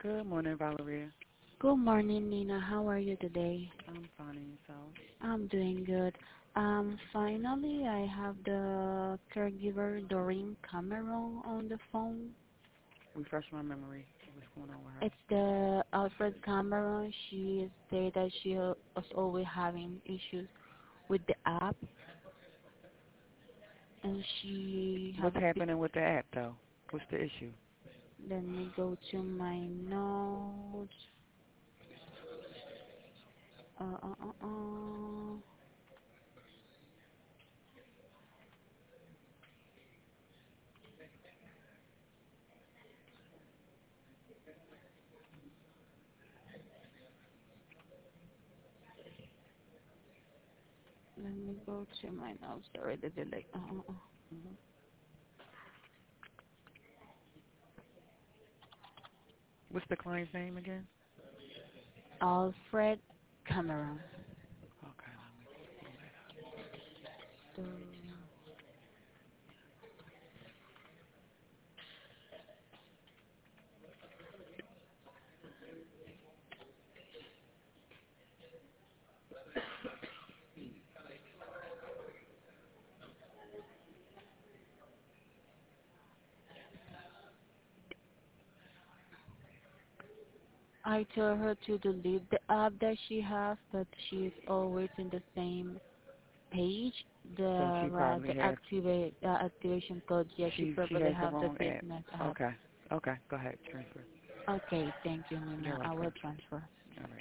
Good morning, Valeria. Good morning, Nina. How are you today? I'm finding yourself. I'm doing good. Finally, I have the caregiver Doreen Cameron on the phone. Refresh my memory. What's going on with her? It's the Alfred Cameron. She said that she was always having issues with the app, and she have What's a bit. happening with the app, though? What's the issue? Let me go to my notes. Uh, uh, uh, uh. Let me go to my notes. Sorry, the delay. Hmm. What's the client's name again? Alfred Cameron. Okay, let me pull that up. So I told her to delete the app that she has, but she's always in the same page. So she probably The has, activation code. Yeah, she she probably has the have the wrong app. business app. Okay. Okay, go ahead, transfer. Okay, thank you, You're Nina. I will welcome. transfer.